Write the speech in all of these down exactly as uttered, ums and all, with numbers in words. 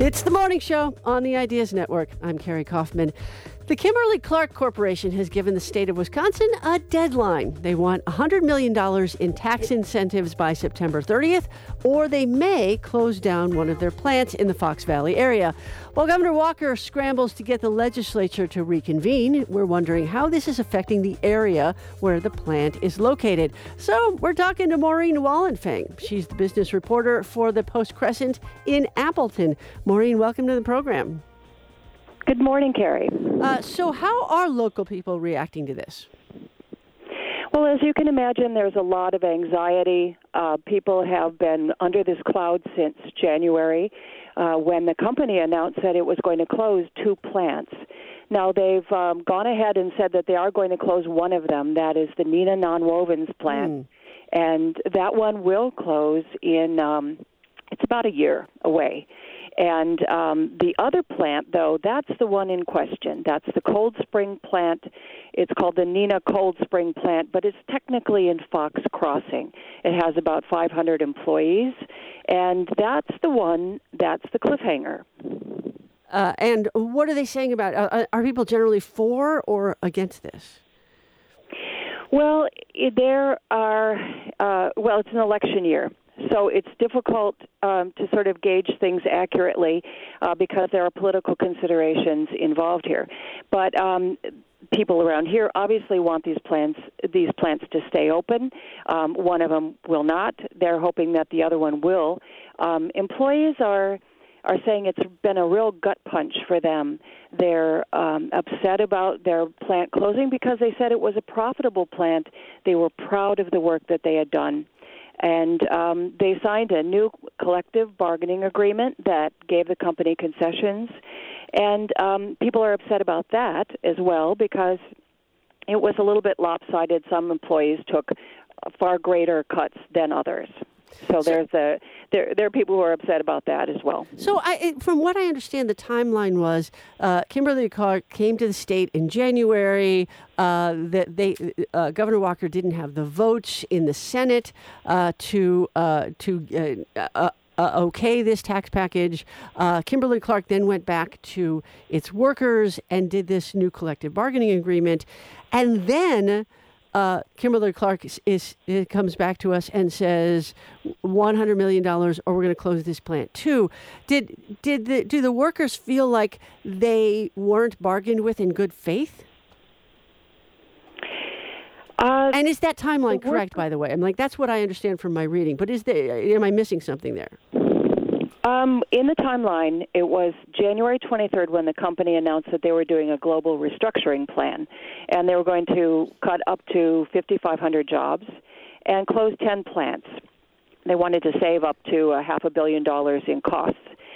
It's the morning show on the Ideas Network. I'm Carrie Kaufman. The Kimberly-Clark Corporation has given the state of Wisconsin a deadline. They want one hundred million dollars in tax incentives by September thirtieth, or they may close down one of their plants in the Fox Valley area. While Governor Walker scrambles to get the legislature to reconvene, we're wondering how this is affecting the area where the plant is located. So we're talking to Maureen Wallenfang. She's the business reporter for the Post-Crescent in Appleton. Maureen, welcome to the program. Good morning, Carrie. Uh, so how are local people reacting to this? Well, as you can imagine, there's a lot of anxiety. Uh, people have been under this cloud since January uh, when the company announced that it was going to close two plants. Now, they've um, gone ahead and said that they are going to close one of them. That is the Neenah Nonwovens plant. Mm. And that one will close in, um, it's about a year away. And um, the other plant, though, that's the one in question. That's the Cold Spring plant. It's called the Neenah Cold Spring plant, but it's technically in Fox Crossing. It has about five hundred employees, and that's the one, that's the cliffhanger. Uh, and what are they saying about it? Uh, are people generally for or against this? Well, there are, uh, well, it's an election year. So it's difficult um, to sort of gauge things accurately uh, because there are political considerations involved here. But um, people around here obviously want these plants these plants to stay open. Um, one of them will not. They're hoping that the other one will. Um, employees are are saying it's been a real gut punch for them. They're um, upset about their plant closing because they said it was a profitable plant. They were proud of the work that they had done. And um, they signed a new collective bargaining agreement that gave the company concessions. And um, people are upset about that as well because it was a little bit lopsided. Some employees took far greater cuts than others. So there's a there there are people who are upset about that as well. So I, from what I understand, the timeline was uh, Kimberly-Clark came to the state in January. Uh, that they uh, Governor Walker didn't have the votes in the Senate uh, to uh, to uh, uh, uh, okay this tax package. Uh, Kimberly-Clark then went back to its workers and did this new collective bargaining agreement, and then. Uh, Kimberly-Clark is, is it comes back to us and says one hundred million dollars, or we're going to close this plant too. Did did the, do the workers feel like they weren't bargained with in good faith? Uh, and is that timeline correct? By the way, I'm like that's what I understand from my reading. But is there am I missing something there? Um, in the timeline, it was January twenty-third when the company announced that they were doing a global restructuring plan, and they were going to cut up to fifty-five hundred jobs and close ten plants. They wanted to save up to a half a billion dollars in costs.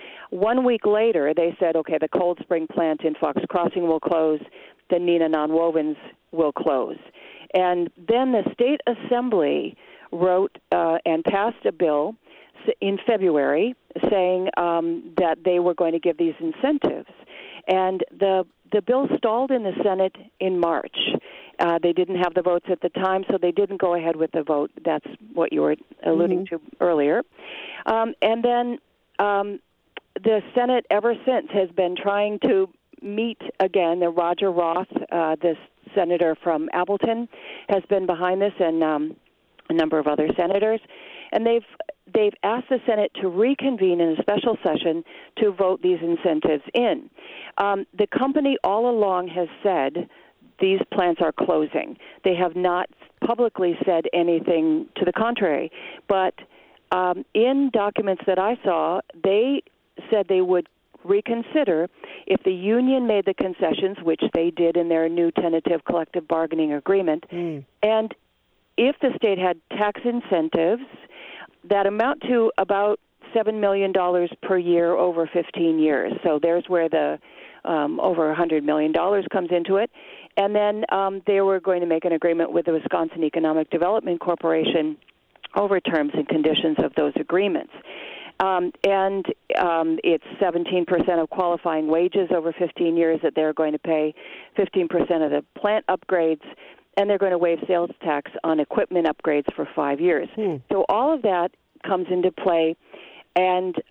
One week later, they said, okay, the Cold Spring plant in Fox Crossing will close, the Neenah Nonwovens will close. And then the state assembly wrote uh, and passed a bill in February saying um, that they were going to give these incentives. And the the bill stalled in the Senate in March. Uh, they didn't have the votes at the time, so they didn't go ahead with the vote. That's what you were alluding mm-hmm. to earlier. Um, and then um, the Senate ever since has been trying to meet again. The Roger Roth, uh, this senator from Appleton, has been behind this, and um, a number of other senators. And they've they've asked the Senate to reconvene in a special session to vote these incentives in. Um, the company all along has said these plants are closing. They have not publicly said anything to the contrary. But um, in documents that I saw, they said they would reconsider if the union made the concessions, which they did in their new tentative collective bargaining agreement, mm. and if the state had tax incentives that amount to about seven million dollars per year over fifteen years. So there's where the um, over one hundred million dollars comes into it. And then um, they were going to make an agreement with the Wisconsin Economic Development Corporation over terms and conditions of those agreements. Um, and um, it's seventeen percent of qualifying wages over fifteen years that they're going to pay, fifteen percent of the plant upgrades, and they're going to waive sales tax on equipment upgrades for five years. Hmm. So all of that comes into play, and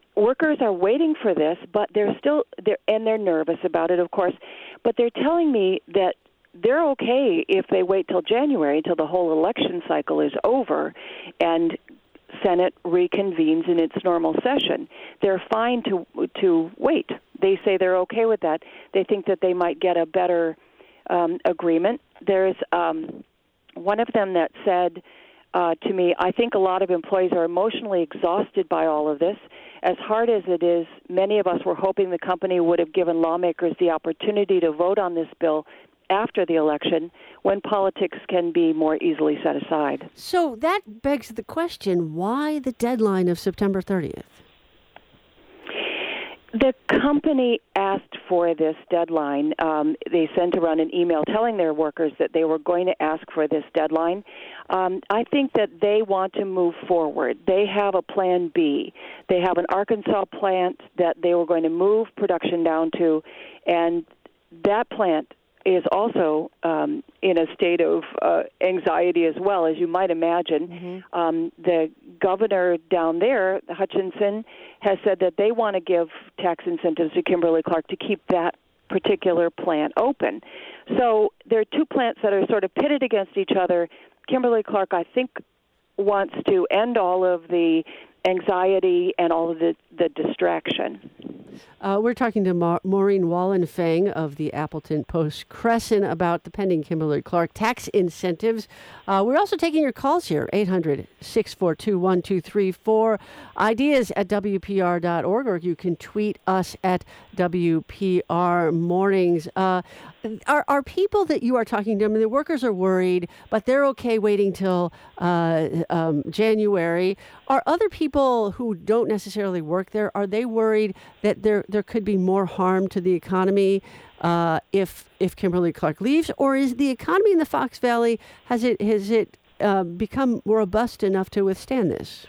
workers are waiting for this, but they're still they're and they're nervous about it, of course. But they're telling me that they're okay if they wait till January, until the whole election cycle is over, and Senate reconvenes in its normal session. They're fine to to wait. They say they're okay with that. They think that they might get a better um, agreement. There's um, one of them that said uh, to me, I think a lot of employees are emotionally exhausted by all of this. As hard as it is, many of us were hoping the company would have given lawmakers the opportunity to vote on this bill after the election, when politics can be more easily set aside. So that begs the question, why the deadline of September thirtieth? The company asked for this deadline. Um, they sent around an email telling their workers that they were going to ask for this deadline. Um, I think that they want to move forward. They have a plan B. They have an Arkansas plant that they were going to move production down to, and that plant is also um, in a state of uh, anxiety as well, as you might imagine. Mm-hmm. Um, the governor down there, Hutchinson, has said that they want to give tax incentives to Kimberly-Clark to keep that particular plant open. So there are two plants that are sort of pitted against each other. Kimberly-Clark, I think, wants to end all of the anxiety and all of the, the distraction. Uh, we're talking to Ma- Maureen Wallenfang of the Appleton Post-Crescent about the pending Kimberly-Clark tax incentives. Uh, we're also taking your calls here, eight hundred, six four two, one two three four, ideas at W P R dot org, or you can tweet us at W P R Mornings. Uh, are, are people that you are talking to, I mean, the workers are worried, but they're okay waiting till uh, um, January. Are other people who don't necessarily work there, are they worried that there there could be more harm to the economy uh, if if Kimberly-Clark leaves, or is the economy in the Fox Valley, has it has it uh, become robust enough to withstand this?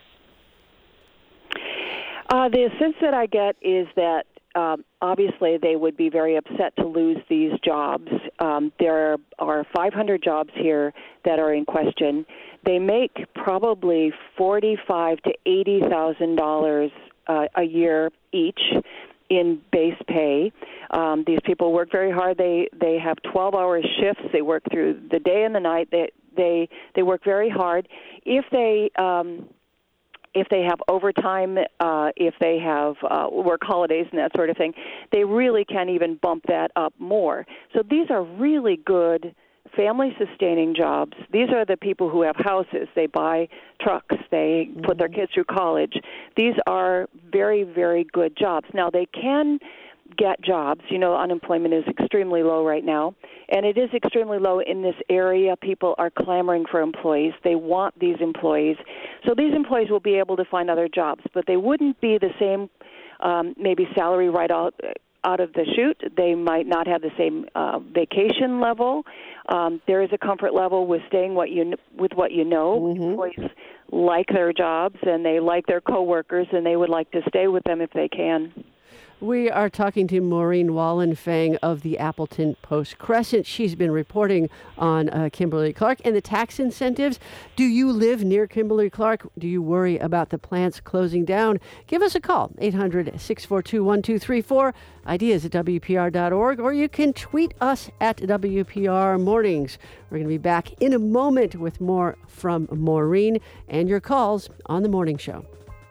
Uh, the sense that I get is that um, obviously they would be very upset to lose these jobs. Um, there are five hundred jobs here that are in question. They make probably forty-five to eighty thousand dollars uh, a year each in base pay. Um, these people work very hard. They they have twelve-hour shifts. They work through the day and the night. They they they work very hard. If they um, if they have overtime, uh, if they have uh, work holidays and that sort of thing, they really can even bump that up more. So these are really good family-sustaining jobs. These are the people who have houses. They buy trucks. They mm-hmm. put their kids through college. These are very, very good jobs. Now, they can get jobs. You know, unemployment is extremely low right now, and it is extremely low in this area. People are clamoring for employees. They want these employees. So these employees will be able to find other jobs, but they wouldn't be the same um, maybe salary right out out of the chute. They might not have the same uh, vacation level. Um, there is a comfort level with staying what you with what you know. Mm-hmm. Employees like their jobs, and they like their coworkers, and they would like to stay with them if they can. We are talking to Maureen Wallenfang of the Appleton Post-Crescent. She's been reporting on uh, Kimberly-Clark and the tax incentives. Do you live near Kimberly-Clark? Do you worry about the plants closing down? Give us a call, eight hundred, six four two, one two three four, ideas at W P R dot org, or you can tweet us at W P R Mornings. We're going to be back in a moment with more from Maureen and your calls on The Morning Show.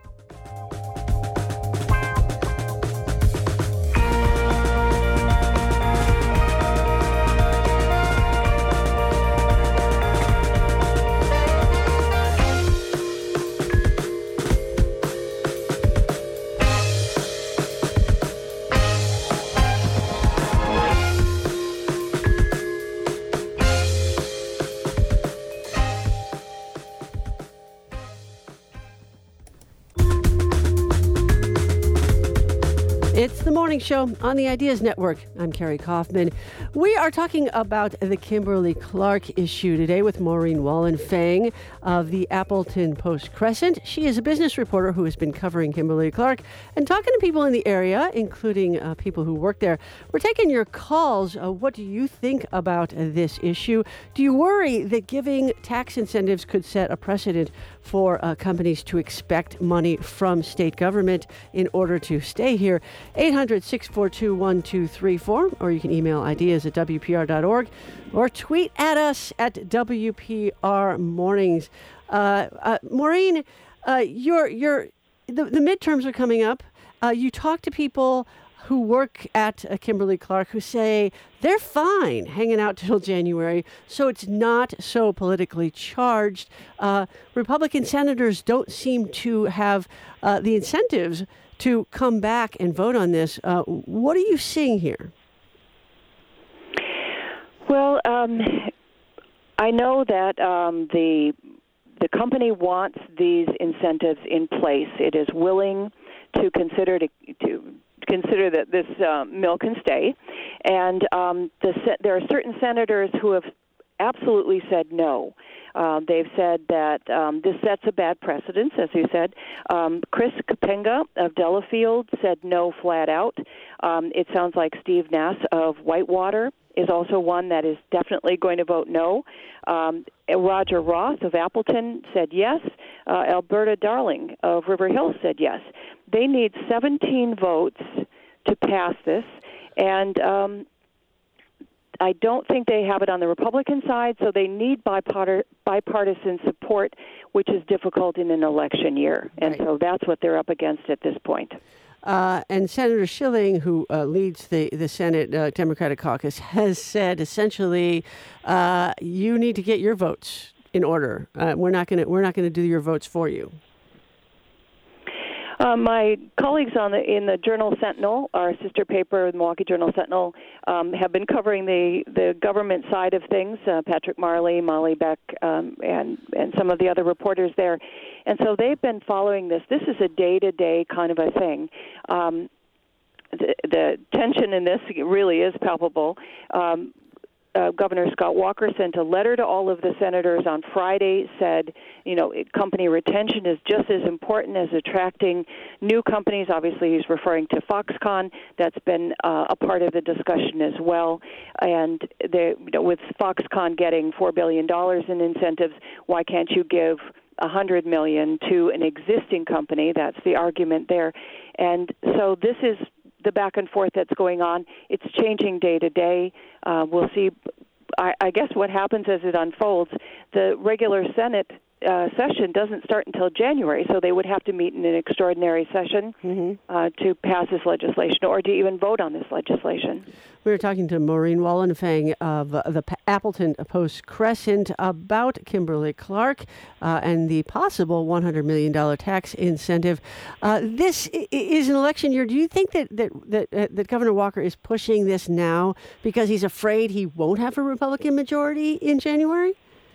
It's The Morning Show on the Ideas Network. I'm Carrie Kaufman. We are talking about the Kimberly-Clark issue today with Maureen Wallenfang of the Appleton Post-Crescent. She is a business reporter who has been covering Kimberly-Clark and talking to people in the area, including uh, people who work there. We're taking your calls. Uh, what do you think about uh, this issue? Do you worry that giving tax incentives could set a precedent for uh, companies to expect money from state government in order to stay here. eight hundred, six four two, one two three four, or you can email ideas at W P R dot org or tweet at us at W P R Mornings. Uh, uh, Maureen, uh, you're, you're, the, the midterms are coming up. Uh, you talk to people who work at uh, Kimberly-Clark who say they're fine hanging out till January, so it's not so politically charged. Uh, Republican senators don't seem to have uh, the incentives to come back and vote on this. Uh, what are you seeing here? Well, um, I know that um, the the company wants these incentives in place. It is willing to consider to, to consider that this uh, mill can stay, and um, the, there are certain senators who have absolutely said no. Uh, they've said that um, this sets a bad precedence, as you said. Um, Chris Kapenga of Delafield said no flat out. Um, it sounds like Steve Nass of Whitewater is also one that is definitely going to vote no. Um, Roger Roth of Appleton said yes. Uh, Alberta Darling of River Hill said yes. They need seventeen votes to pass this, and um, I don't think they have it on the Republican side, so they need bipart- bipartisan support, which is difficult in an election year. And right. So that's what they're up against at this point. Uh, and Senator Schilling, who uh, leads the, the Senate uh, Democratic caucus, has said essentially, uh, you need to get your votes in order. Uh, we're not going to we're not going to do your votes for you. Uh, my colleagues on the in the Journal Sentinel, our sister paper, the Milwaukee Journal Sentinel, um, have been covering the, the government side of things. Uh, Patrick Marley, Molly Beck, um, and and some of the other reporters there, and so they've been following this. This is a day-to-day kind of a thing. Um, the, the tension in this really is palpable. Um, Uh, Governor Scott Walker sent a letter to all of the senators on Friday, said, you know, company retention is just as important as attracting new companies. Obviously, he's referring to Foxconn. That's been uh, a part of the discussion as well. And they, you know, with Foxconn getting four billion dollars in incentives, why can't you give one hundred million dollars to an existing company? That's the argument there. And so this is the back and forth that's going on. It's changing day to day. Uh, we'll see, I, I guess, what happens as it unfolds. The regular Senate uh, session doesn't start until January, so they would have to meet in an extraordinary session mm-hmm. uh, to pass this legislation or to even vote on this legislation. We were talking to Maureen Wallenfang of uh, the Appleton Post-Crescent about Kimberly-Clark uh, and the possible one hundred million dollars tax incentive. Uh, this is an election year. Do you think that that, that, uh, that Governor Walker is pushing this now because he's afraid he won't have a Republican majority in January?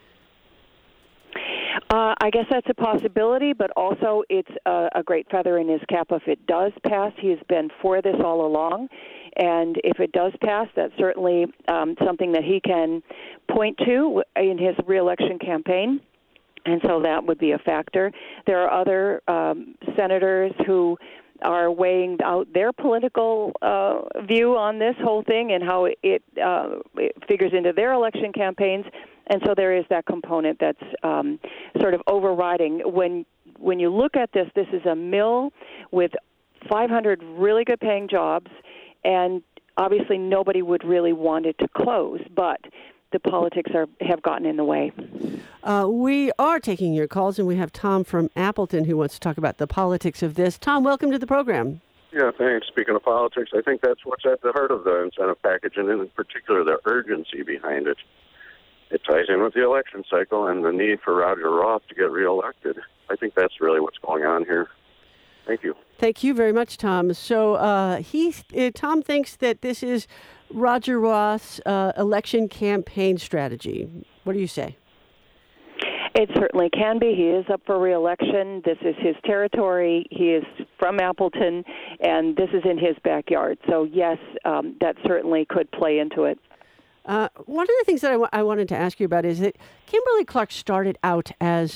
Uh, I guess that's a possibility, but also it's a, a great feather in his cap if it does pass. He has been for this all along, and if it does pass, that's certainly um, something that he can point to in his reelection campaign, and so that would be a factor. There are other um, senators who are weighing out their political uh, view on this whole thing and how it, uh, it figures into their election campaigns. And so there is that component that's um, sort of overriding. When when you look at this, this is a mill with five hundred really good paying jobs, and obviously nobody would really want it to close, but the politics are have gotten in the way. Uh, we are taking your calls, and we have Tom from Appleton who wants to talk about the politics of this. Tom, welcome to the program. Yeah, thanks. Speaking of politics, I think that's what's at the heart of the incentive package, and in particular the urgency behind it. It ties in with the election cycle and the need for Roger Roth to get reelected. I think that's really what's going on here. Thank you. Thank you very much, Tom. So uh, he, uh, Tom thinks that this is Roger Roth's uh, election campaign strategy. What do you say? It certainly can be. He is up for re-election. This is his territory. He is from Appleton, and this is in his backyard. So, yes, um, that certainly could play into it. Uh, one of the things that I, w- I wanted to ask you about is that Kimberly-Clark started out as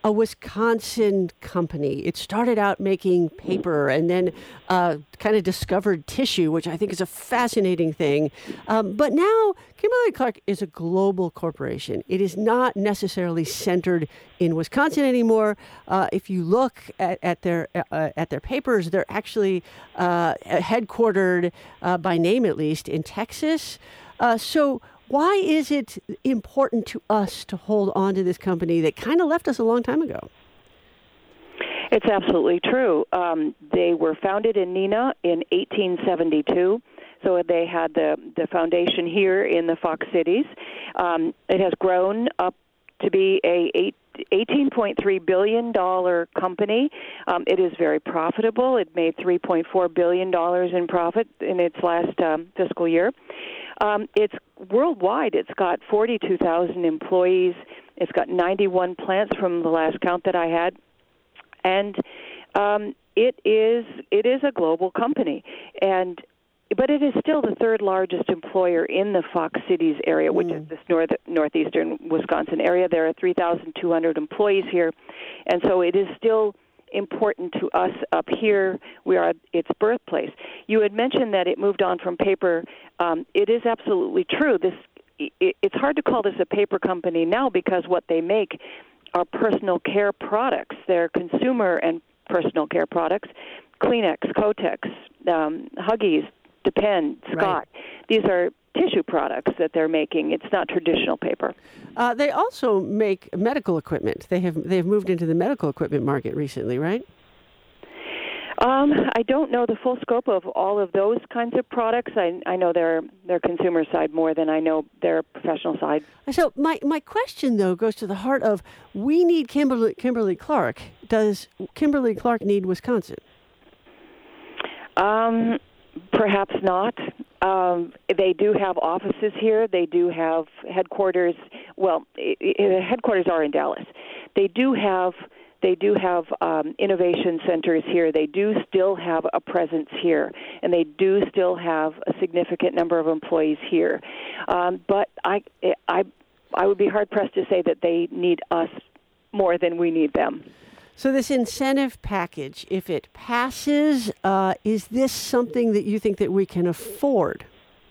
a Wisconsin company. It started out making paper and then uh, kind of discovered tissue, which I think is a fascinating thing. Um, but now Kimberly-Clark is a global corporation. It is not necessarily centered in Wisconsin anymore. Uh, if you look at, at their uh, at their papers, they're actually uh, headquartered, uh, by name at least, in Texas. Uh, so why is it important to us to hold on to this company that kind of left us a long time ago? It's absolutely true. Um, they were founded in Neenah in eighteen seventy-two. So they had the, the foundation here in the Fox Cities. Um, it has grown up to be a eight, eighteen point three billion dollars company. Um, it is very profitable. It made three point four billion dollars in profit in its last um, fiscal year. Um, it's worldwide. It's got forty-two thousand employees. It's got ninety-one plants from the last count that I had. And um, it is it is a global company. And But it is still the third largest employer in the Fox Cities area, which mm. is this north, northeastern Wisconsin area. There are three thousand two hundred employees here, and so it is still important to us up here. We are its birthplace. You had mentioned that it moved on from paper. Um, it is absolutely true. This it, it's hard to call this a paper company now because what they make are personal care products. They're consumer and personal care products. Kleenex, Kotex, um, Huggies, Depend, Scott. Right. These are tissue products that they're making. It's not traditional paper. Uh, they also make medical equipment. They have they've moved into the medical equipment market recently, right? Um, I don't know the full scope of all of those kinds of products. I, I know their their consumer side more than I know their professional side. So my, my question, though, goes to the heart of we need Kimberly, Kimberly-Clark. Does Kimberly-Clark need Wisconsin? Um. Perhaps not. Um, they do have offices here. They do have headquarters. Well, the headquarters are in Dallas. They do have they do have um, innovation centers here. They do still have a presence here, and they do still have a significant number of employees here. Um, but I I I would be hard pressed to say that they need us more than we need them. So this incentive package, if it passes, uh, is this something that you think that we can afford?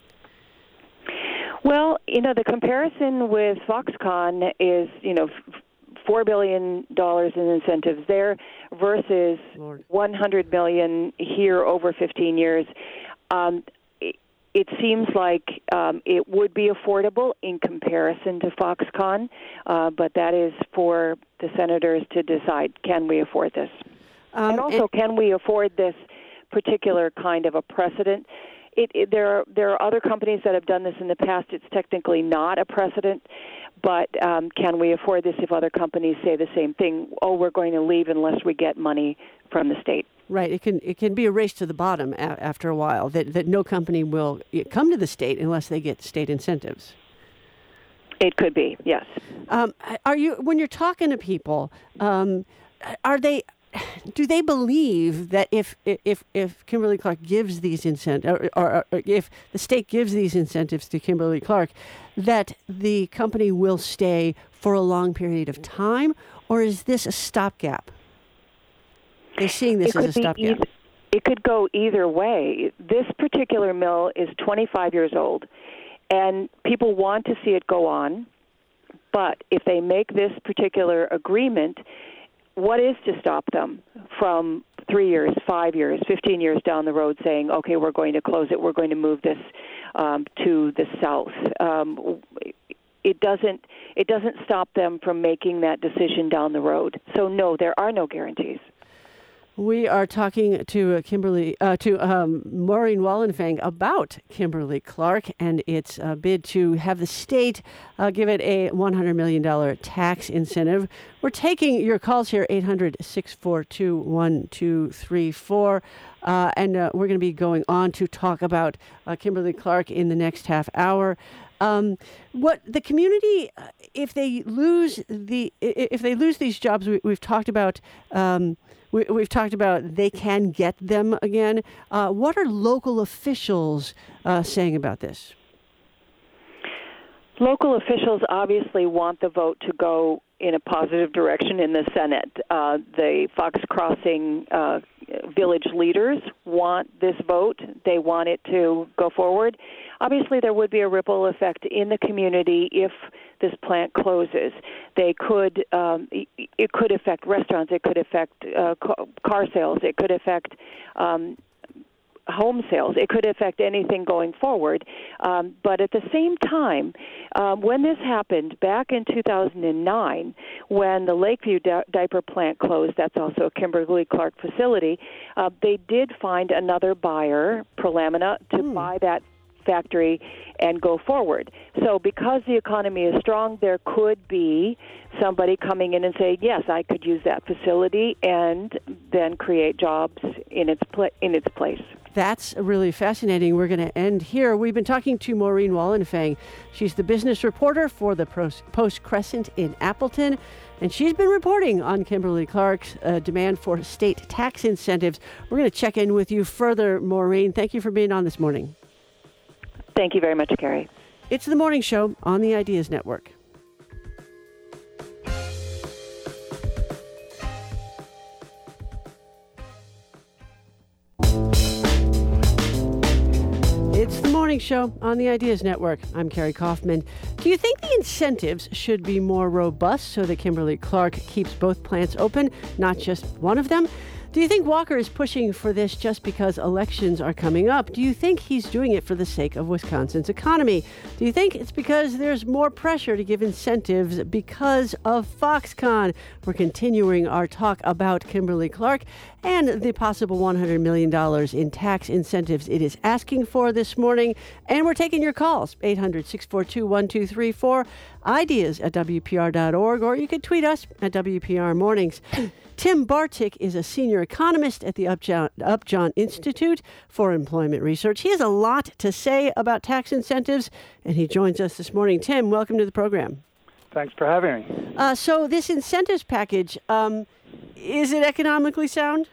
Well, you know, the comparison with Foxconn is, you know, four billion dollars in incentives there versus Lord. one hundred million dollars here over fifteen years. Um, it, it seems like um, it would be affordable in comparison to Foxconn, uh, but that is for the senators to decide, can we afford this? Um, and also, and can we afford this particular kind of a precedent? It, it, there, are, there are other companies that have done this in the past. It's technically not a precedent, but um, can we afford this if other companies say the same thing? Oh, we're going to leave unless we get money from the state. Right. It can it can be a race to the bottom a- after a while, that, that no company will come to the state unless they get state incentives. It could be, yes. Um, are you when you're talking to people, um, are they do they believe that if if if Kimberly-Clark gives these incentives, or, or, or if the state gives these incentives to Kimberly-Clark, that the company will stay for a long period of time, or is this a stopgap? They're seeing this as a stopgap. Either, it could go either way. This particular mill is twenty-five years old, and people want to see it go on. But if they make this particular agreement, what is to stop them from three years, five years, fifteen years down the road saying, okay, we're going to close it, we're going to move this um, to the south? Um, it doesn't it doesn't stop them from making that decision down the road. So, no, there are no guarantees. We are talking to uh, Kimberly, uh, to um, Maureen Wallenfang about Kimberly-Clark and its uh, bid to have the state uh, give it a one hundred million dollars tax incentive. We're taking your calls here, eight hundred, six four two, one two three four. Uh, and uh, we're going to be going on to talk about uh, Kimberly-Clark in the next half hour. Um, what the community, if they lose the, if they lose these jobs, we, we've talked about. Um, We, we've talked about they can get them again. Uh, what are local officials uh, saying about this? Local officials obviously want the vote to go in a positive direction in the Senate. Uh, the Fox Crossing uh, village leaders want this vote. They want it to go forward. Obviously, there would be a ripple effect in the community if this plant closes. They could, um, it could affect restaurants. It could affect uh, car sales. It could affect um, home sales. It could affect anything going forward. Um, but at the same time, um, when this happened back in two thousand nine, when the Lakeview di- diaper plant closed, that's also a Kimberly-Clark facility, uh, they did find another buyer, Prolamina, to mm. buy that factory and go forward. So because the economy is strong, there could be somebody coming in and say, yes, I could use that facility, and then create jobs in its pla- in its place. That's really fascinating. We're going to end here. We've been talking to Maureen Wallenfang. She's the business reporter for the Post-Crescent in Appleton, and she's been reporting on Kimberly-Clark's uh, demand for state tax incentives. We're going to check in with you further, Maureen. Thank you for being on this morning. Thank you very much, Carrie. It's The Morning Show on the Ideas Network. It's The Morning Show on the Ideas Network. I'm Carrie Kaufman. Do you think the incentives should be more robust so that Kimberly-Clark keeps both plants open, not just one of them? Do you think Walker is pushing for this just because elections are coming up? Do you think he's doing it for the sake of Wisconsin's economy? Do you think it's because there's more pressure to give incentives because of Foxconn? We're continuing our talk about Kimberly-Clark and the possible one hundred million dollars in tax incentives it is asking for this morning. And we're taking your calls, eight hundred, six four two, one two three four, ideas at W P R dot org, or you can tweet us at W P R Mornings. Tim Bartik is a senior economist at the Upjohn, Upjohn Institute for Employment Research. He has a lot to say about tax incentives, and he joins us this morning. Tim, welcome to the program. Thanks for having me. Uh, so this incentives package, um, is it economically sound?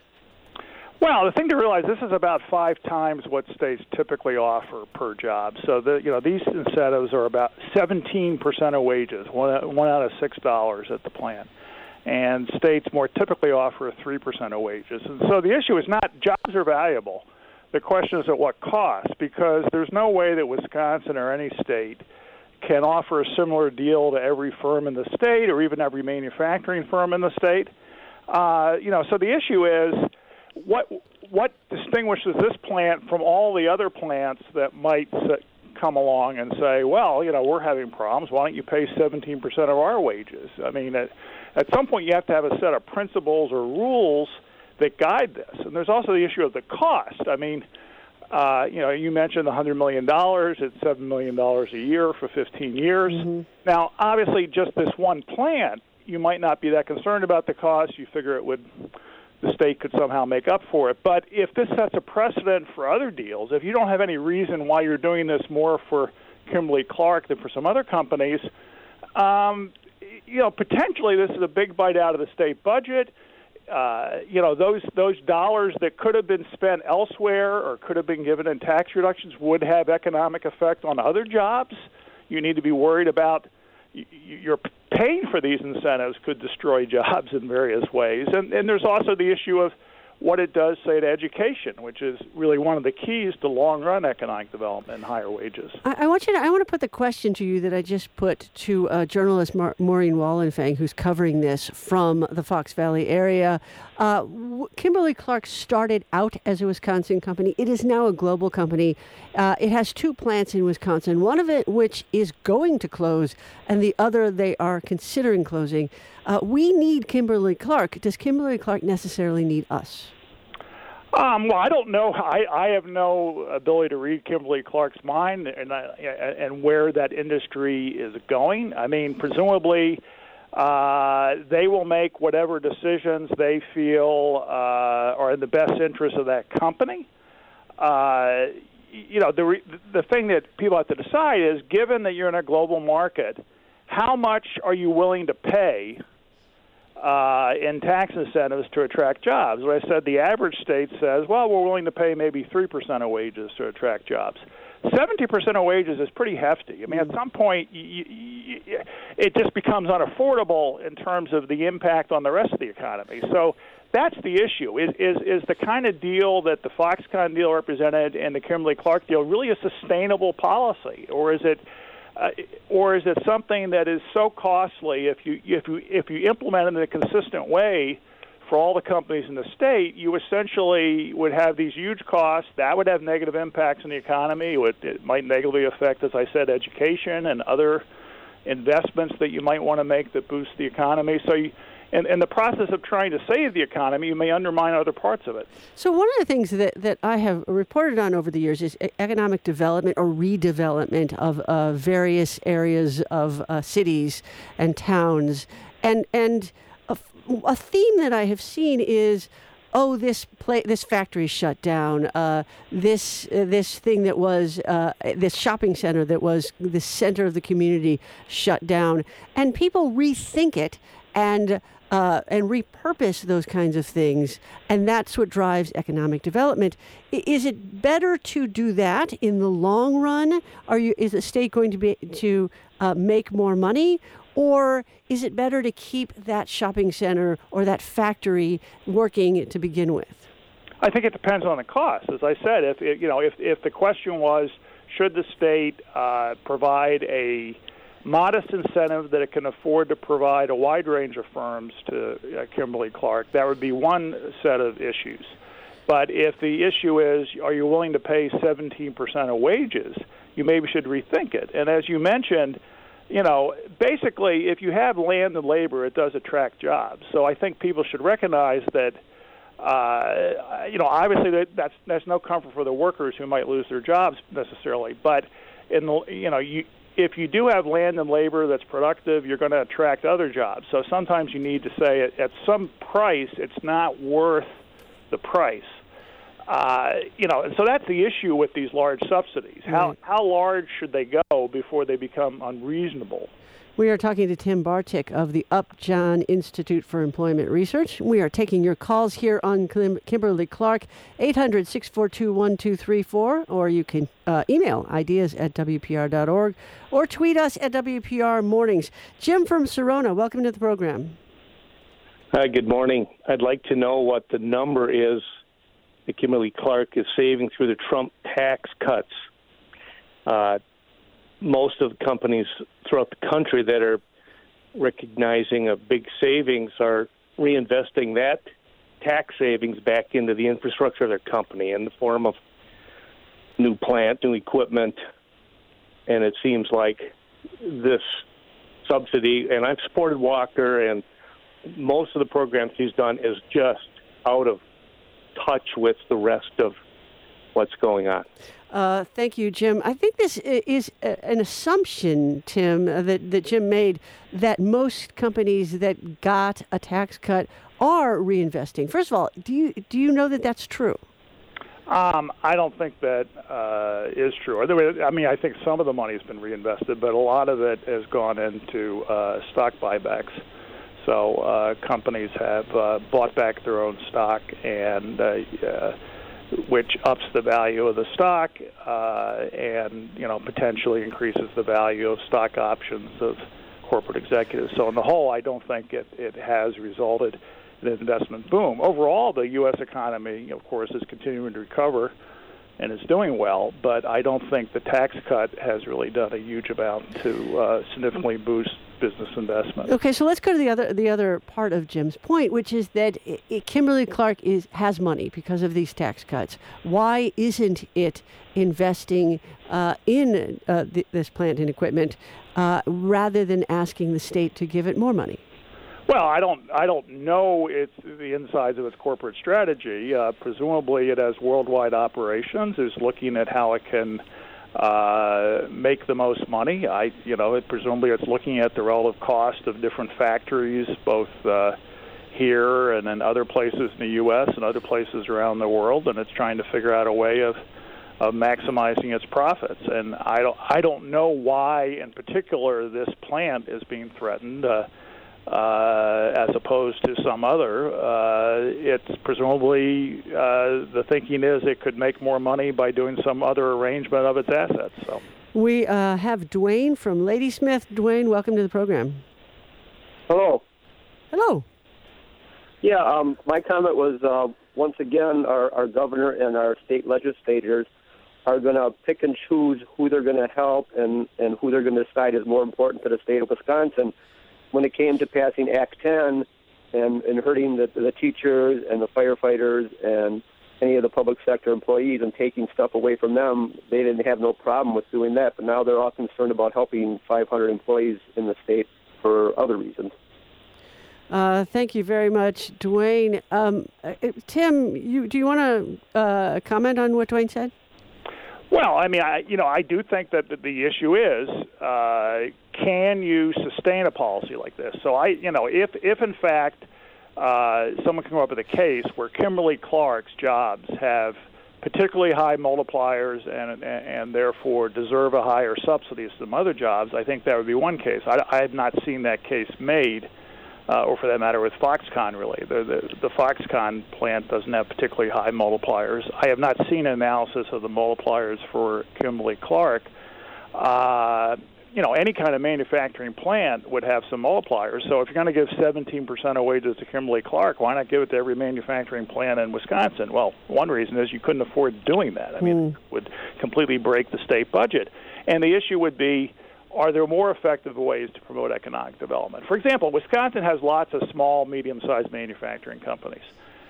Well, the thing to realize, this is about five times what states typically offer per job. So the you know these incentives are about seventeen percent of wages, one, one out of six dollars at the plant. And states more typically offer three percent of wages. And so the issue is not jobs are valuable. The question is at what cost, because there's no way that Wisconsin or any state can offer a similar deal to every firm in the state or even every manufacturing firm in the state. Uh, you know, so the issue is what what distinguishes this plant from all the other plants that might sit, come along and say, well, you know, we're having problems. Why don't you pay seventeen percent of our wages? I mean, at, at some point you have to have a set of principles or rules that guide this. And there's also the issue of the cost. I mean, uh, you know, you mentioned the one hundred million dollars. It's seven million dollars a year for fifteen years. Mm-hmm. Now, obviously, just this one plant, you might not be that concerned about the cost. You figure it would, the state could somehow make up for it. But if this sets a precedent for other deals, if you don't have any reason why you're doing this more for Kimberly-Clark than for some other companies, um, you know, potentially this is a big bite out of the state budget. Uh, you know, those those dollars that could have been spent elsewhere or could have been given in tax reductions would have economic effect on other jobs. You need to be worried about your paying for these incentives could destroy jobs in various ways. And, and there's also the issue of what it does, say, to education, which is really one of the keys to long-run economic development and higher wages. I, I want you to. I want to put the question to you that I just put to uh, journalist Mar- Maureen Wallenfang, who's covering this from the Fox Valley area. Uh, Kimberly-Clark started out as a Wisconsin company. It is now a global company. Uh, it has two plants in Wisconsin, one of it which is going to close, and the other they are considering closing. Uh, we need Kimberly-Clark. Does Kimberly-Clark necessarily need us? Um, well, I don't know. I, I have no ability to read Kimberly-Clark's mind and, uh, and where that industry is going. I mean, presumably uh, they will make whatever decisions they feel uh, are in the best interest of that company. Uh, you know, the re- the thing that people have to decide is, given that you're in a global market, how much are you willing to pay Uh, in tax incentives to attract jobs? As I said, the average state says, well, we're willing to pay maybe three percent of wages to attract jobs. seventy percent of wages is pretty hefty. I mean, at some point, you, it just becomes unaffordable in terms of the impact on the rest of the economy. So that's the issue. Is is is the kind of deal that the Foxconn deal represented and the Kimberly-Clark deal really a sustainable policy, or is it uh, or is it something that is so costly if you if you if you implement it in a consistent way for all the companies in the state, you essentially would have these huge costs that would have negative impacts on the economy. It, would, it might negatively affect, as I said, education and other investments that you might want to make that boost the economy. So you, in, in the process of trying to save the economy, you may undermine other parts of it. So one of the things that, that I have reported on over the years is economic development or redevelopment of uh, various areas of uh, cities and towns. And, and a, a theme that I have seen is, oh, this play, this factory shut down. Uh, this uh, this thing that was uh, this shopping center that was the center of the community shut down, and people rethink it and uh, and repurpose those kinds of things, and that's what drives economic development. Is it better to do that in the long run? Are you is the state going to be to uh, make more money? Or is it better to keep that shopping center or that factory working to begin with? I think it depends on the cost. As I said, if it, you know, if if the question was, should the state uh, provide a modest incentive that it can afford to provide a wide range of firms to uh, Kimberly-Clark, that would be one set of issues. But if the issue is, are you willing to pay seventeen percent of wages, you maybe should rethink it. And as you mentioned, you know, basically, if you have land and labor, it does attract jobs. So I think people should recognize that, uh, you know, obviously that, that's that's no comfort for the workers who might lose their jobs necessarily. But in the, you know, you, if you do have land and labor that's productive, you're going to attract other jobs. So sometimes you need to say at, at some price, it's not worth the price. Uh, you know, and so that's the issue with these large subsidies. How Right. how large should they go before they become unreasonable? We are talking to Tim Bartik of the Upjohn Institute for Employment Research. We are taking your calls here on Kim- Kimberly-Clark, eight hundred, six four two, one two three four, or you can uh, email ideas at W P R dot org or tweet us at W P R Mornings. Jim from Serona, welcome to the program. Hi, good morning. I'd like to know what the number is that Kimberly-Clark is saving through the Trump tax cuts. Uh, most of the companies throughout the country that are recognizing a big savings are reinvesting that tax savings back into the infrastructure of their company in the form of new plant, new equipment, and it seems like this subsidy, and I've supported Walker, and most of the programs he's done is just out of touch with the rest of what's going on. Uh, thank you, Jim. I think this is an assumption, Tim, that, that Jim made, that most companies that got a tax cut are reinvesting. First of all, do you do you know that that's true? Um, I don't think that uh, is true. I mean, I think some of the money has been reinvested, but a lot of it has gone into uh, stock buybacks. So uh, companies have uh, bought back their own stock, and uh, uh, which ups the value of the stock, uh, and you know potentially increases the value of stock options of corporate executives. So, on the whole, I don't think it, it has resulted in an investment boom. Overall, the U S economy, of course, is continuing to recover and is doing well, but I don't think the tax cut has really done a huge amount to uh, significantly boost business investment. Okay, so let's go to the other the other part of Jim's point, which is that Kimberly-Clark is has money because of these tax cuts. Why isn't it investing uh, in uh, th- this plant and equipment uh, rather than asking the state to give it more money? Well, I don't. I don't know its the insides of its corporate strategy. Uh, presumably, it has worldwide operations. It's looking at how it can uh, make the most money. I, you know, it, presumably it's looking at the relative cost of different factories, both uh, here and in other places in the U S and other places around the world, and it's trying to figure out a way of of maximizing its profits. And I don't. I don't know why, in particular, this plant is being threatened. Uh, Uh, as opposed to some other. Uh, it's presumably uh, the thinking is it could make more money by doing some other arrangement of its assets. So. We uh, have Dwayne from Ladysmith. Dwayne, welcome to the program. Hello. Hello. Yeah, um, my comment was, uh, once again, our, our governor and our state legislators are going to pick and choose who they're going to help and, and who they're going to decide is more important to the state of Wisconsin. When it came to passing Act ten and, and hurting the, the teachers and the firefighters and any of the public sector employees and taking stuff away from them, they didn't have no problem with doing that. But now they're all concerned about helping five hundred employees in the state for other reasons. Uh, thank you very much, Dwayne. Um, uh, Tim, you, do you want to uh, comment on what Dwayne said? Well, I mean, I, you know, I do think that the, the issue is, uh, can you sustain a policy like this? So I, you know, if, if in fact uh, someone can come up with a case where Kimberly-Clark's jobs have particularly high multipliers and, and and therefore deserve a higher subsidy than some other jobs, I think that would be one case. I, I have not seen that case made. Uh, or for that matter, with Foxconn, really. The, the, the Foxconn plant doesn't have particularly high multipliers. I have not seen an analysis of the multipliers for Kimberly-Clark. Uh, you know, any kind of manufacturing plant would have some multipliers. So if you're going to give seventeen percent of wages to Kimberly-Clark, why not give it to every manufacturing plant in Wisconsin? Well, one reason is you couldn't afford doing that. I mean, mm. it would completely break the state budget. And the issue would be, are there more effective ways to promote economic development? For example, Wisconsin has lots of small, medium-sized manufacturing companies.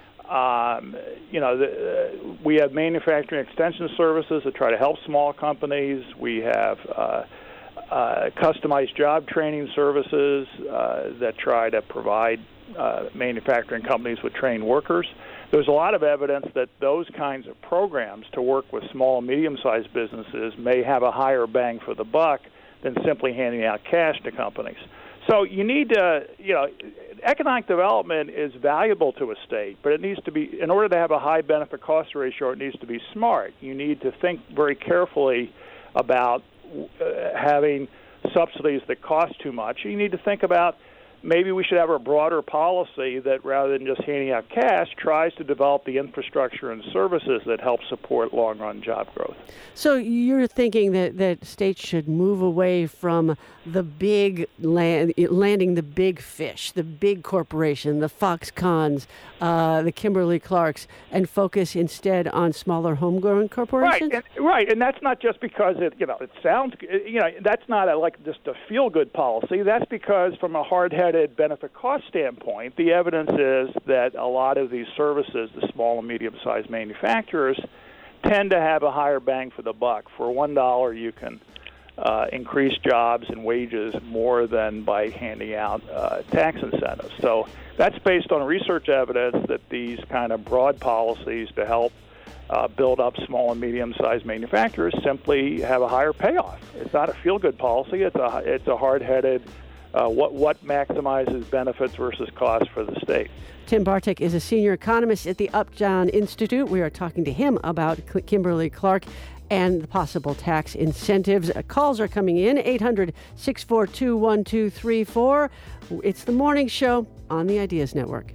Um, you know, the, uh, we have manufacturing extension services that try to help small companies. We have uh, uh, customized job training services uh, that try to provide uh, manufacturing companies with trained workers. There's a lot of evidence that those kinds of programs to work with small and medium-sized businesses may have a higher bang for the buck than simply handing out cash to companies. So you need to, you know, economic development is valuable to a state, but it needs to be, in order to have a high benefit cost ratio, it needs to be smart. You need to think very carefully about uh, having subsidies that cost too much. You need to think about maybe we should have a broader policy that, rather than just handing out cash, tries to develop the infrastructure and services that help support long-run job growth. So you're thinking that, that states should move away from the big land, landing the big fish, the big corporation, the Foxconns, uh, the Kimberly-Clarks, and focus instead on smaller homegrown corporations? Right, and, right, and that's not just because it, you know, it sounds, you know, that's not a, like just a feel-good policy. That's because from a hard-headed benefit cost standpoint, the evidence is that a lot of these services, the small and medium-sized manufacturers, tend to have a higher bang for the buck. For one dollar, you can uh, increase jobs and wages more than by handing out uh, tax incentives. So that's based on research evidence that these kind of broad policies to help uh, build up small and medium-sized manufacturers simply have a higher payoff. It's not a feel-good policy. It's a it's a hard-headed uh, what what maximizes benefits versus costs for the state. Tim Bartek is a senior economist at the Upjohn Institute. We are talking to him about Kimberly-Clark and the possible tax incentives. Uh, calls are coming in, eight hundred, six four two, one two three four. It's the morning show on the Ideas Network.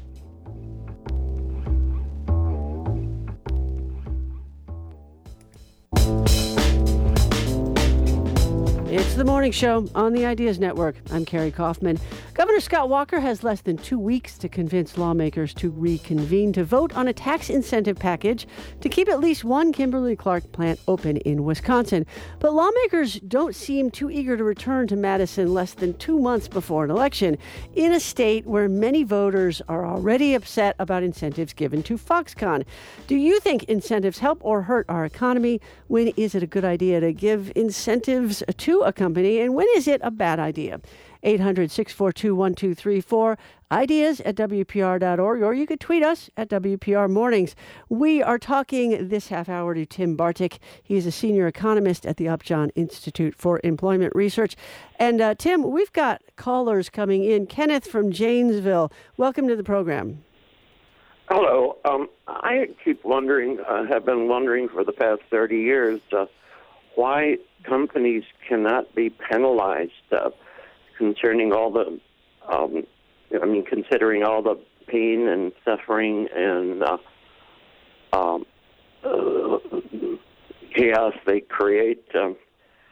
It's the morning show on the Ideas Network. I'm Carrie Kaufman. Governor Scott Walker has less than two weeks to convince lawmakers to reconvene to vote on a tax incentive package to keep at least one Kimberly-Clark plant open in Wisconsin. But lawmakers don't seem too eager to return to Madison less than two months before an election, in a state where many voters are already upset about incentives given to Foxconn. Do you think incentives help or hurt our economy? When is it a good idea to give incentives to a company, and when is it a bad idea? eight hundred, six four two, one two three four, ideas at W P R dot org, or you could tweet us at W P R Mornings. We are talking this half hour to Tim Bartek. He's a senior economist at the Upjohn Institute for Employment Research. And uh, Tim, we've got callers coming in. Kenneth from Janesville, welcome to the program. Hello. Um, I keep wondering, uh, have been wondering for the past thirty years, uh, why companies cannot be penalized uh, concerning all the, um, I mean, considering all the pain and suffering and uh, um, uh, chaos they create. Um,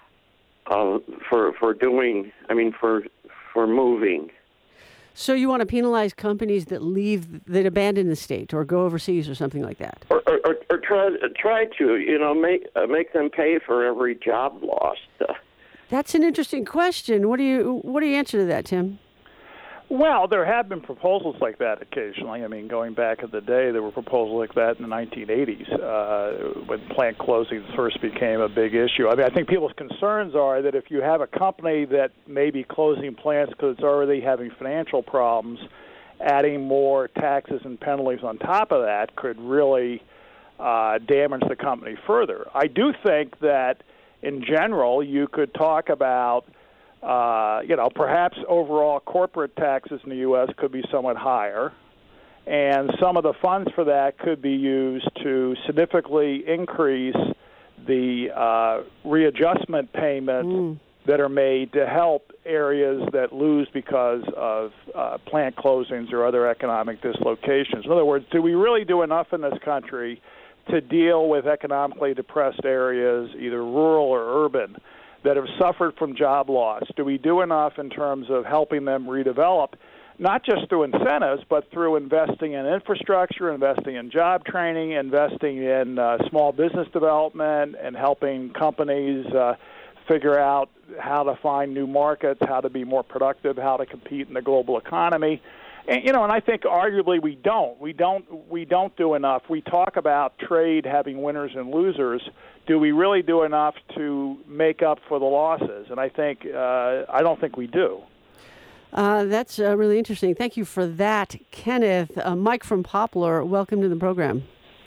uh, for for doing. I mean, for for moving. So you want to penalize companies that leave, that abandon the state or go overseas or something like that? Or, or, or, or try try to, you know, make uh, make them pay for every job lost. Uh, That's an interesting question. What do you what do you answer to that, Tim? Well, there have been proposals like that occasionally. I mean, going back in the day, there were proposals like that in the nineteen eighties uh, when plant closings first became a big issue. I mean, I think people's concerns are that if you have a company that may be closing plants because it's already having financial problems, adding more taxes and penalties on top of that could really uh, damage the company further. I do think that, in general, you could talk about Uh, you know, perhaps overall corporate taxes in the U S could be somewhat higher, and some of the funds for that could be used to significantly increase the uh, readjustment payments mm. that are made to help areas that lose because of uh, plant closings or other economic dislocations. In other words, do we really do enough in this country to deal with economically depressed areas, either rural or urban, that have suffered from job loss? Do we do enough in terms of helping them redevelop, not just through incentives, but through investing in infrastructure, investing in job training, investing in uh, small business development, and helping companies uh, figure out how to find new markets, how to be more productive, how to compete in the global economy? And, you know, and I think arguably we don't. We don't. We don't do enough. We talk about trade having winners and losers. Do we really do enough to make up for the losses? And I think uh, I don't think we do. Uh, that's uh, really interesting. Thank you for that, Kenneth. Uh, Mike from Poplar, welcome to the program.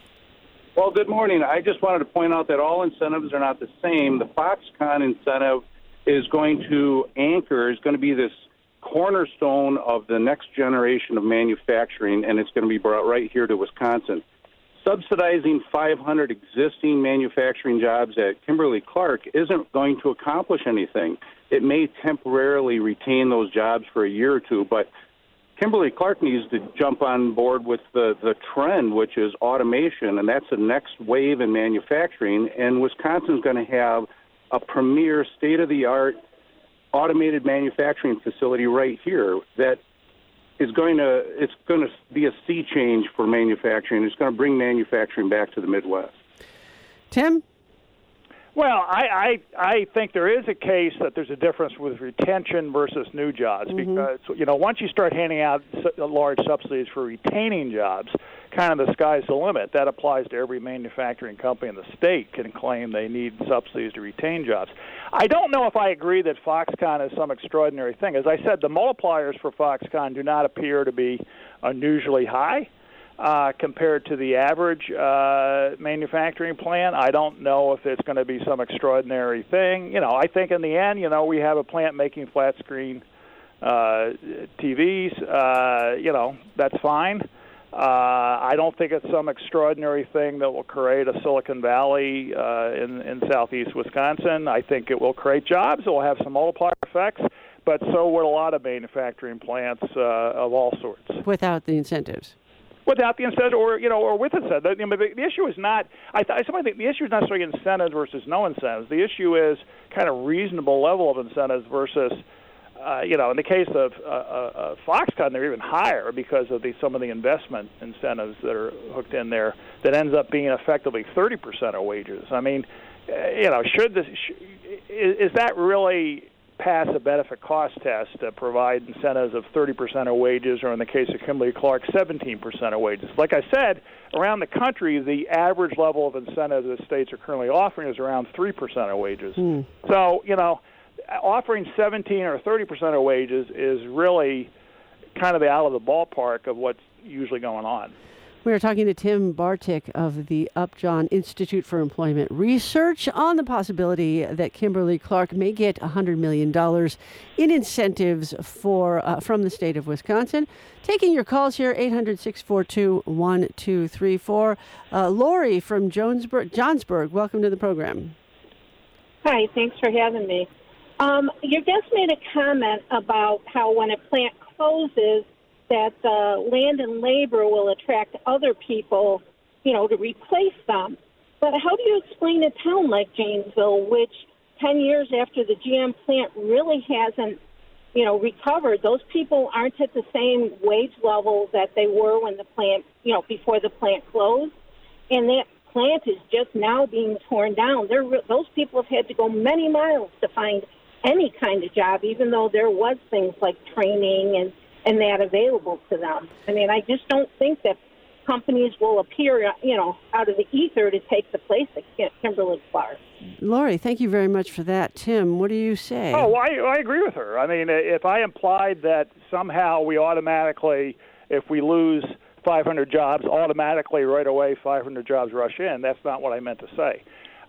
Well, good morning. I just wanted to point out that all incentives are not the same. The Foxconn incentive is going to anchor, is going to be this cornerstone of the next generation of manufacturing, and it's going to be brought right here to Wisconsin. Subsidizing five hundred existing manufacturing jobs at Kimberly-Clark isn't going to accomplish anything. It may temporarily retain those jobs for a year or two, but Kimberly-Clark needs to jump on board with the, the trend, which is automation, and that's the next wave in manufacturing, and Wisconsin's going to have a premier state-of-the-art automated manufacturing facility right here that is going to it's going to be a sea change for manufacturing. It's going to bring manufacturing back to the Midwest. Tim? Well, I, I I think there is a case that there's a difference with retention versus new jobs mm-hmm. because, you know, once you start handing out large subsidies for retaining jobs, kind of the sky's the limit. That applies to every manufacturing company in the state can claim they need subsidies to retain jobs. I don't know if I agree that Foxconn is some extraordinary thing. As I said, the multipliers for Foxconn do not appear to be unusually high. Uh, compared to the average uh, manufacturing plant. I don't know if it's going to be some extraordinary thing. You know, I think in the end, you know, we have a plant making flat screen uh, T Vs. Uh, you know, that's fine. Uh, I don't think it's some extraordinary thing that will create a Silicon Valley uh, in, in southeast Wisconsin. I think it will create jobs. It will have some multiplier effects, but so would a lot of manufacturing plants uh, of all sorts. Without the incentives. Without the incentive, or you know, or with incentive. The, the, the issue is not. I, th- I sometimes think the issue is not necessarily incentives versus no incentives. The issue is kind of reasonable level of incentives versus, uh, you know, in the case of uh, uh, Foxconn, they're even higher because of the some of the investment incentives that are hooked in there. That ends up being effectively thirty percent of wages. I mean, uh, you know, should this sh- is, is that really pass a benefit cost test to provide incentives of thirty percent of wages, or in the case of Kimberly-Clark, seventeen percent of wages? Like I said, around the country, the average level of incentive that states are currently offering is around three percent of wages. Mm. So, you know, offering seventeen or thirty percent of wages is really kind of out of the ballpark of what's usually going on. We are talking to Tim Bartik of the Upjohn Institute for Employment Research on the possibility that Kimberly-Clark may get one hundred million dollars in incentives for uh, from the state of Wisconsin. Taking your calls here, eight hundred, six four two, one two three four. Uh, Lori from Jonesburg, Johnsburg, welcome to the program. Hi, thanks for having me. Um, your guest made a comment about how when a plant closes, that uh, land and labor will attract other people, you know, to replace them. But how do you explain a town like Janesville, which ten years after the G M plant really hasn't, you know, recovered. Those people aren't at the same wage level that they were when the plant, you know, before the plant closed. And that plant is just now being torn down. They're, those people have had to go many miles to find any kind of job, even though there was things like training and, and that available to them. I mean, I just don't think that companies will appear, you know, out of the ether to take the place of Kimberly-Clark. Lori, thank you very much for that. Tim, what do you say? Oh, I, I agree with her. I mean, if I implied that somehow we automatically, if we lose five hundred jobs, automatically right away five hundred jobs rush in, that's not what I meant to say.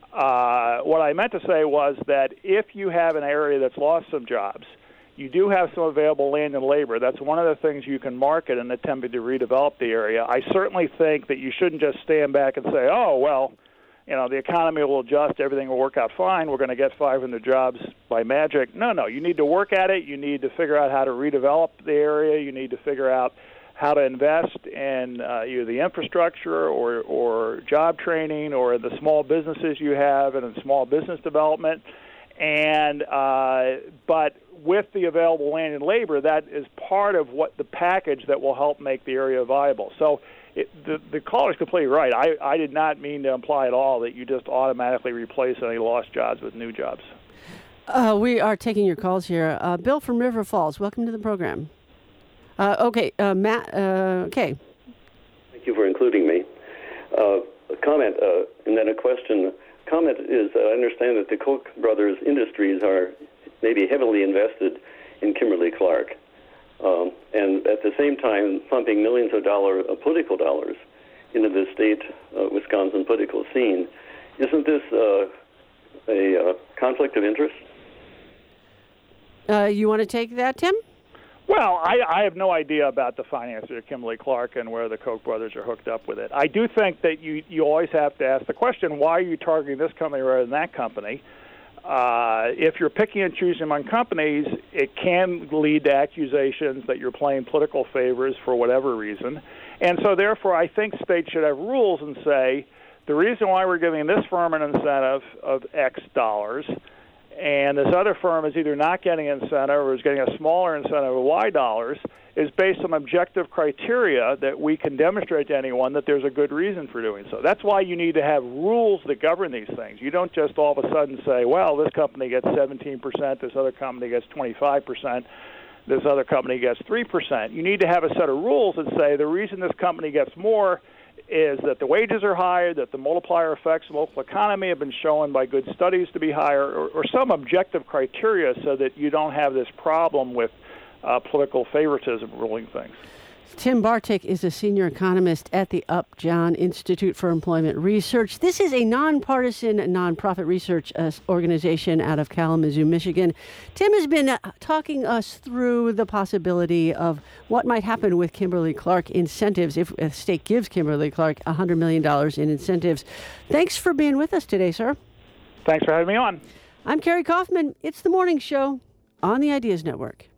Uh, what I meant to say was that if you have an area that's lost some jobs, you do have some available land and labor. That's one of the things you can market in attempting to redevelop the area. I certainly think that you shouldn't just stand back and say, oh, well, you know, the economy will adjust, everything will work out fine, we're going to get five hundred jobs by magic. No, no, you need to work at it. You need to figure out how to redevelop the area. You need to figure out how to invest in uh, either the infrastructure or, or job training or the small businesses you have and in small business development. And uh, but with the available land and labor, that is part of what the package that will help make the area viable. So it, the, the caller's completely right. I, I did not mean to imply at all that you just automatically replace any lost jobs with new jobs. Uh, we are taking your calls here. Uh, Bill from River Falls, welcome to the program. Uh, okay, uh, Matt, uh, okay. Thank you for including me. Uh, a comment uh, and then a question. Comment is uh, I understand that the Koch brothers industries are maybe heavily invested in Kimberly-Clark, um, and at the same time pumping millions of dollars of political dollars into the state uh, Wisconsin political scene. Isn't this uh, a uh, conflict of interest? Uh, you want to take that, Tim? Well, I, I have no idea about the finances of Kimberly-Clark and where the Koch brothers are hooked up with it. I do think that you, you always have to ask the question, why are you targeting this company rather than that company? Uh, if you're picking and choosing among companies, it can lead to accusations that you're playing political favors for whatever reason. And so, therefore, I think states should have rules and say, the reason why we're giving this firm an incentive of X dollars and this other firm is either not getting an incentive or is getting a smaller incentive of Y dollars is based on objective criteria that we can demonstrate to anyone that there's a good reason for doing so. That's why you need to have rules that govern these things. You don't just all of a sudden say, well, this company gets seventeen percent, this other company gets twenty-five percent, this other company gets three percent. You need to have a set of rules that say the reason this company gets more is that the wages are higher, that the multiplier effects of the local economy have been shown by good studies to be higher, or, or some objective criteria so that you don't have this problem with uh, political favoritism ruling things. Tim Bartik is a senior economist at the Upjohn Institute for Employment Research. This is a nonpartisan nonprofit research uh, organization out of Kalamazoo, Michigan. Tim has been uh, talking us through the possibility of what might happen with Kimberly-Clark incentives if a state gives Kimberly-Clark one hundred million dollars in incentives. Thanks for being with us today, sir. Thanks for having me on. I'm Carrie Kaufman. It's The Morning Show on the Ideas Network.